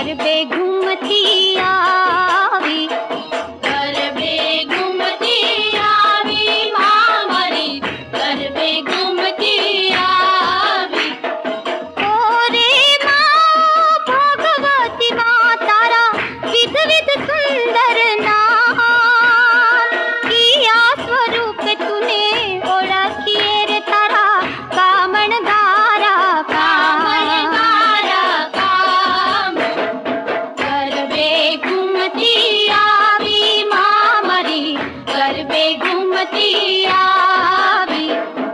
गरबे घूमती आवी, गरबे घूमती आवी माँ मारी, गरबे घूमती आवी। ओरे माँ भगवती माँ तारा विध विध सुंदर नाम, किया स्वरूप तूने ओळखिये रे तारा कामणगारा कामणगारा काम। गरबे घूमती आवी माँ मारी, गरबे घूमती आवी।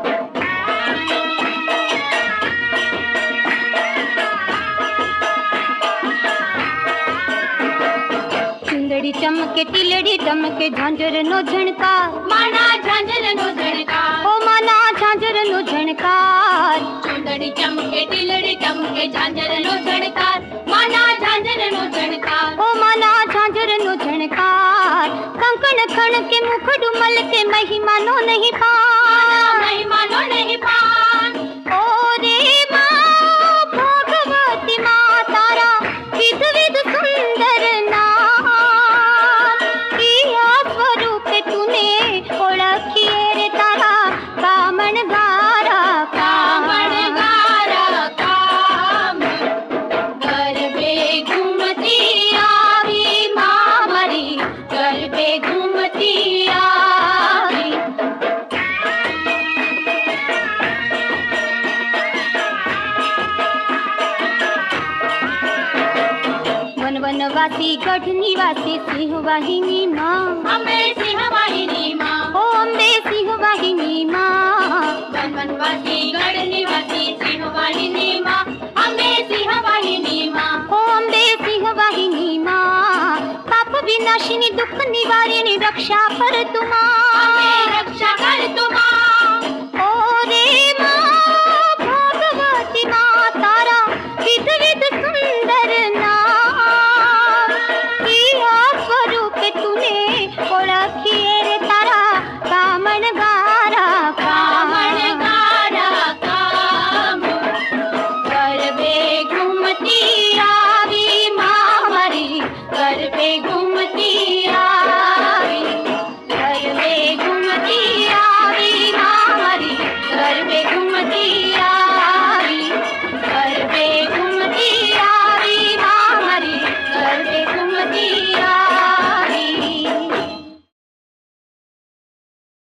चुंदड़ी चमके टिलड़ी चमके झांझर नो झणकार, माना झांझर नो झणकार, ओ माना झांझर नो झणकार। चुंदड़ी चमके टिलड़ी चमके झांझर नो झणकार, माना झांझर नो झणकार। ओ माना झांझर नो झणकार, कंकण खण के मुख डुमल के महिमा नो नहीं पान, महिमा नो नहीं पान। ओ रे माँ भगवती माँ तारा विध विध सुंदर नाम, किया स्वरूप तूने ओळखिये रे तारा कामणगारा कामणगारा काम। गरबे घूमती आवी माँ मारी, गरबे घूमती आवी। वन वनवासी गढ़ निवासी सिंह वाहिनी माँ, अम्बे सिंह वाहिनी माँ, ओ अम्बे सिंह वाहिनी माँ। वन वनवासी गढ़ निवासी सिंह वाहिनी माँ, अम्बे सिंह वाहिनी माँ। ओ अम्बे सिंह वाहिनी माँ, पाप विनाशिनी दुख निवारिणी रक्षा कर तुमा।